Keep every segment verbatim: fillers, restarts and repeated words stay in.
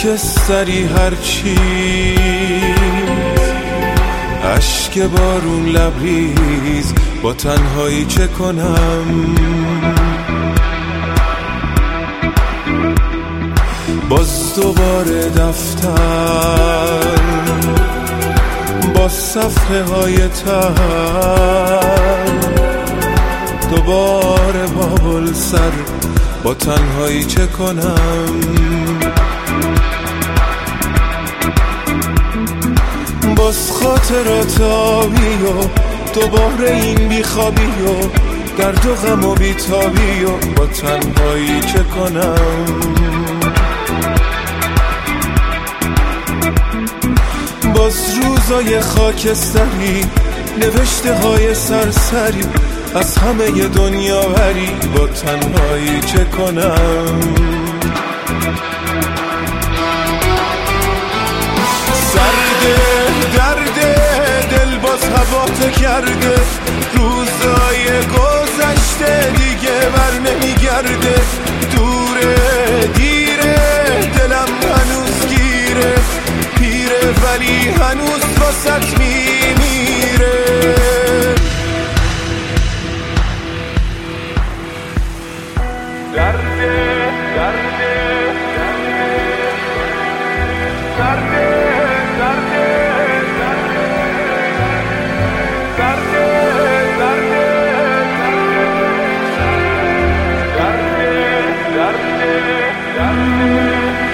خاکستری هرچی اشک بارون لبریز، با تنهایی چه کنم؟ باز دوباره دفتر با صفحه های تر، دوباره بابل سر، با تنهایی چه کنم؟ باز خاطرات آبی و دوباره این بیخوابی و درد و غم و بیتابی و با تنهایی چه کنم؟ باز روزای خاکستری، نوشته های سرسری، از همه ی دنیا بری، با تنهایی چه کنم؟ سرده درده دل باز هوات کرده، روزای گذشته دیگه بر نمیگرده، دوره دیره دلم هنوز گیره، پیره ولی هنوز واسط میمیره. درده درده درده درده درده درده درده درده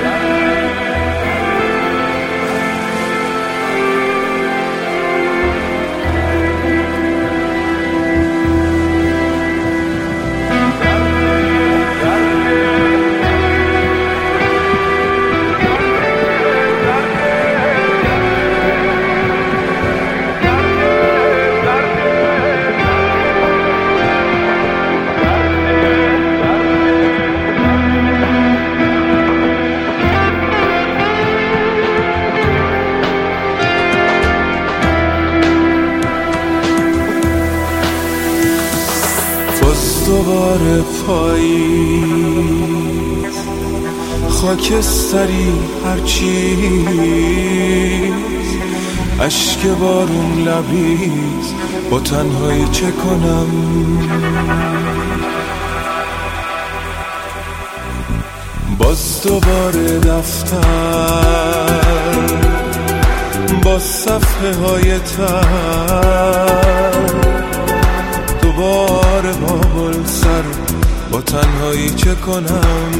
دوباره پاییز، خاکستری هرچیز، اشک بارون لبریز، با تنهایی چه کنم؟ باز دوباره دفتر با صفحه های تر، دوباره بابل سر، با تنهایی چه کنم؟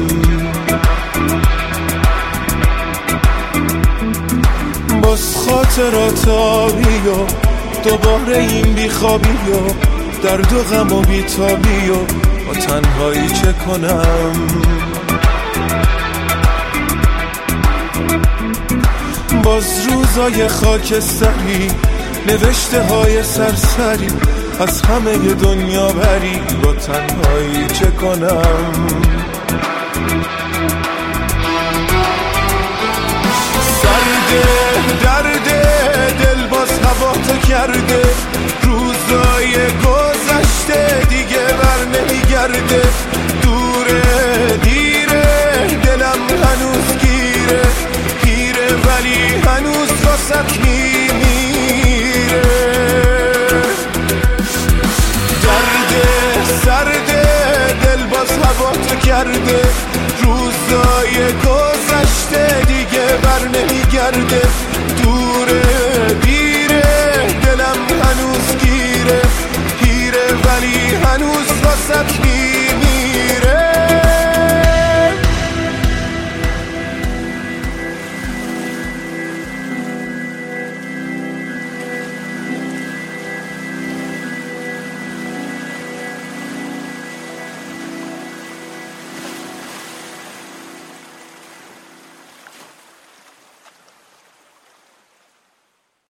باز خاطرات آبی و دوباره این بیخوابی و درد و غم و بیتابی و با تنهایی چه کنم؟ باز روزای خاکستری، نوشته های سرسری، از همه ی دنیا بری، با تنهایی چه کنم؟ سرده درده دل باز هواتو کرده، روزای گذشته دیگه بر نمیگرده،